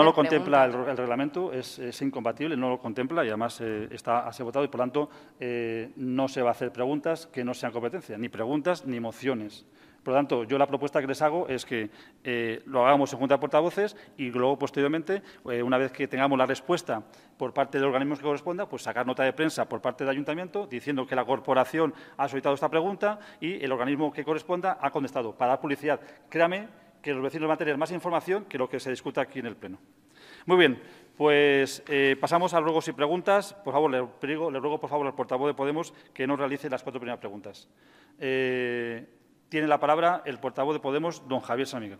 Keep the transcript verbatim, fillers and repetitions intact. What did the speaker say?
No lo contempla el, el reglamento, es, es incompatible, no lo contempla y además eh, está así votado y, por tanto, eh, no se va a hacer preguntas que no sean competencia, ni preguntas ni mociones. Por lo tanto, yo la propuesta que les hago es que eh, lo hagamos en Junta de Portavoces y luego, posteriormente, eh, una vez que tengamos la respuesta por parte del organismo que corresponda, pues sacar nota de prensa por parte del Ayuntamiento diciendo que la corporación ha solicitado esta pregunta y el organismo que corresponda ha contestado, para dar publicidad. Créame que los vecinos van a tener más información que lo que se discuta aquí en el Pleno. Muy bien, pues eh, pasamos a ruegos y preguntas. Por favor, le, ruego, le ruego, por favor, al portavoz de Podemos que nos realice las cuatro primeras preguntas. Eh, tiene la palabra el portavoz de Podemos, don Javier San Miguel.